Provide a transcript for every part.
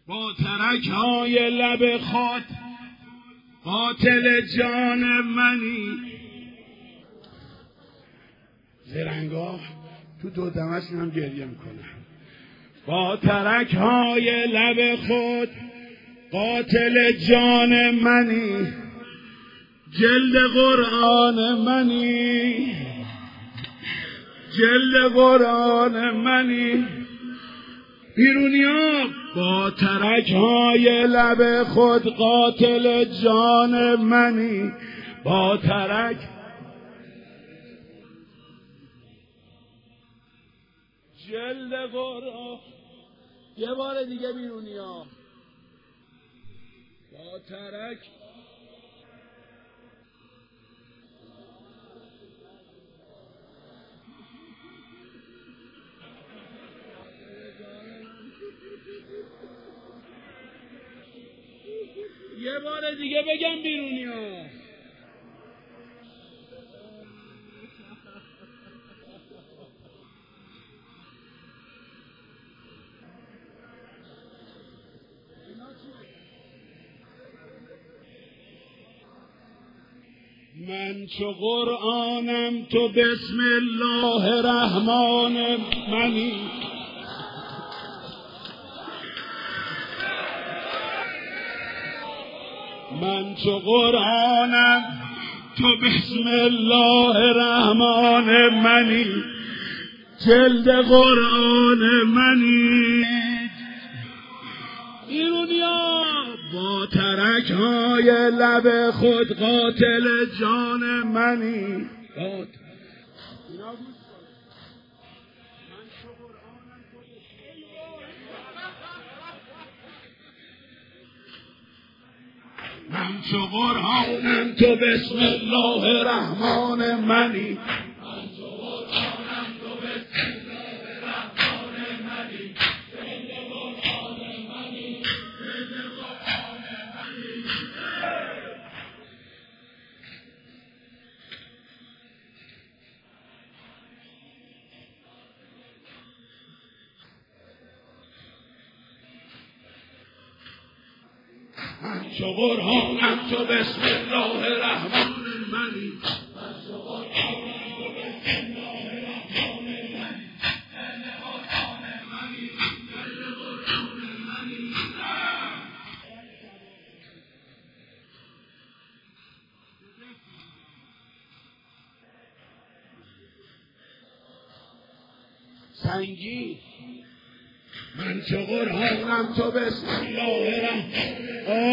با ترک های لب خود قاتل جان منی. زرنگاه تو دو دمش هم گریه میکنه. با ترک های لب خود قاتل جان منی، جلد قرآن منی، جلد قرآن منی. بیرونیا با ترک های لب خود قاتل جان منی، با ترک جلد قرآن. یه بار دیگه بیرونیا با ترک یه بار دیگه بگم بیرونیا. من چو قرآنم تو بسم الله الرحمن منی. من چو قرآنم تو بسم الله الرحمن منی، جلد قرآن منی. ایرونیا با ترک های لب خود قاتل جان منی. من چو قرآنم تو بسم الله الرحمن منی. من چو قرآنم تو بسم الله الرحمن منی، جلد قرآن منی، جلد قرآن منی. من چو قرآنم تو بسم الله الرحمن منی. من چو قرآنم تو بسم الله الرحمن منی، جلد قرآن منی، جلد قرآن منی. سنگی من چو قرآنم تو بسم الله الرحمن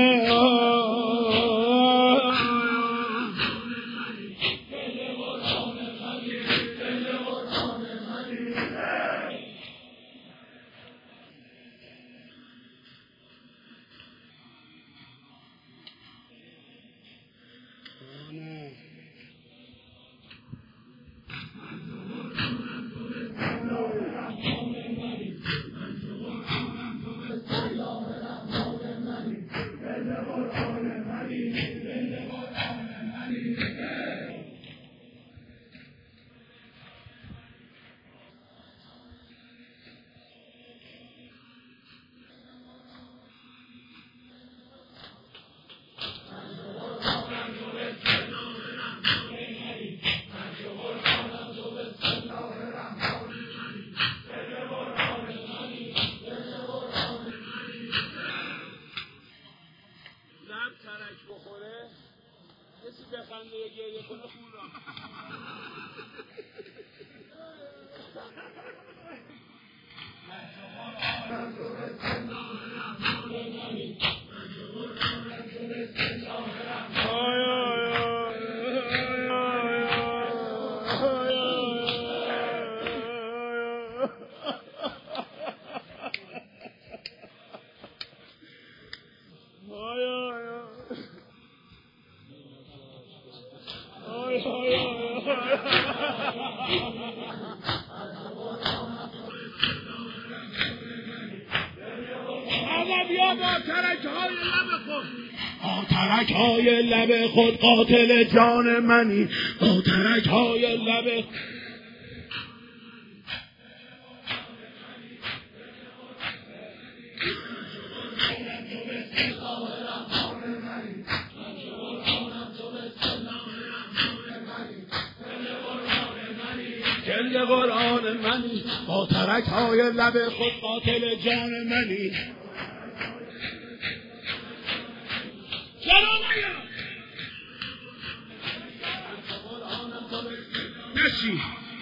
ترک های لب خود قاتل جان منی. با ترک های لب جلد قرآن منی با ترک های لب خود قاتل جان منی نشی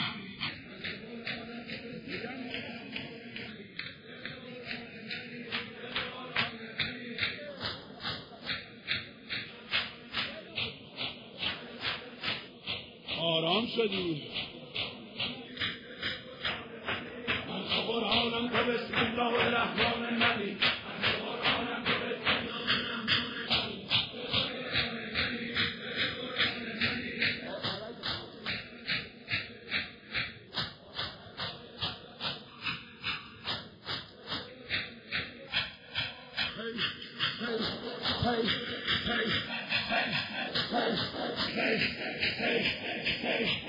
آرام شدی قرآنم تو بسم الله الرحمن الرحیم hey.